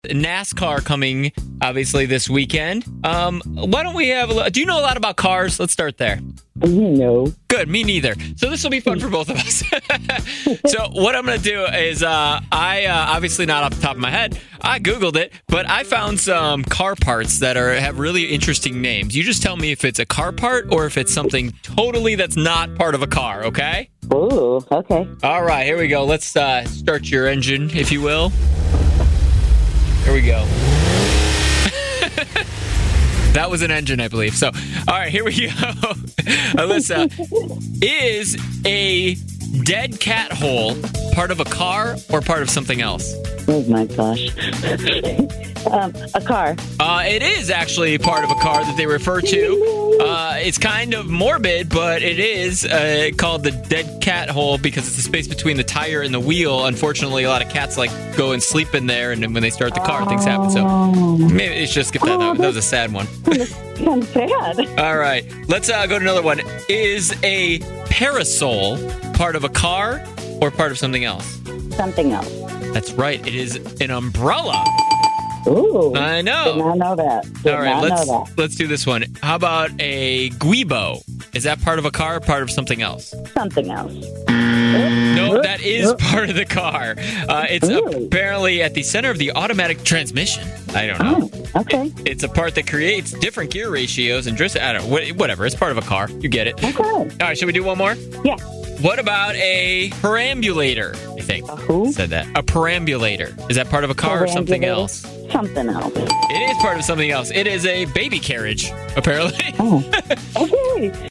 NASCAR coming, obviously, this weekend. Why don't we have do you know a lot about cars? Let's start there. No. Good, me neither. So this will be fun for both of us. So what I'm going to do is I obviously not off the top of my head, I Googled it, but I found some car parts that have really interesting names. You just tell me if it's a car part or if it's something totally that's not part of a car, okay? Ooh, okay. All right, here we go. Let's start your engine, if you will. Here we go. That was an engine, I believe. So, all right, here we go. Alyssa, is a dead cat hole part of a car or part of something else? Oh, my gosh. A car. It is actually part of a car that they refer to. It's kind of morbid, but it is called the dead cat hole because it's the space between the tire and the wheel. Unfortunately, a lot of cats go and sleep in there, and then when they start the car, things happen. So maybe it's just skip that. That was a sad one. Kind of sad. All right, let's go to another one. Is a parasol part of a car or part of something else? Something else. That's right. It is an umbrella. Ooh. I know. Did not know that. All right, let's do this one. How about a guibo? Is that part of a car or part of something else? Something else. No, that is part of the car. It's apparently at the center of the automatic transmission. I don't know. Oh, okay. It's a part that creates different gear ratios and I don't know. Whatever. It's part of a car. You get it. Okay. All right, should we do one more? Yeah. What about a perambulator, I think? Who? Said that. A perambulator. Is that part of a car or something else? Something else. It is part of something else. It is a baby carriage, apparently. Oh. Okay.